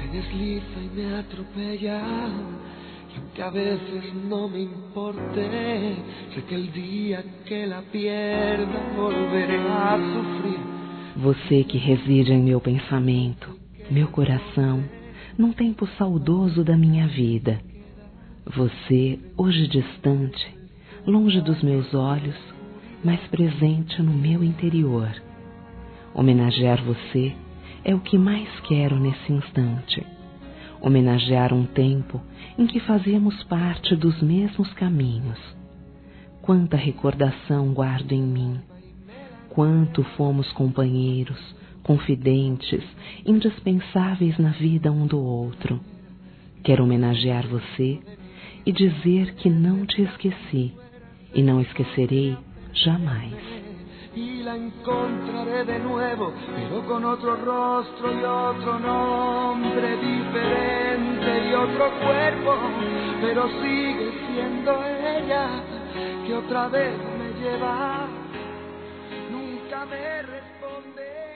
desliza y me atropella. Y aunque a veces no me importe, sé que el día que la pierda volveré a sufrir. Você que reside em meu pensamento, meu coração, num tempo saudoso da minha vida. Você, hoje distante, longe dos meus olhos, mas presente no meu interior. Homenagear você é o que mais quero nesse instante. Homenagear um tempo em que fazíamos parte dos mesmos caminhos. Quanta recordação guardo em mim. Quanto fomos companheiros, confidentes, indispensáveis na vida um do outro. Quero homenagear você e dizer que não te esqueci e não esquecerei jamais. Y la encontraré de nuevo, pero con otro rostro y otro nombre diferente y otro cuerpo, pero sigue siendo ella que otra vez me lleva. Nunca me responde.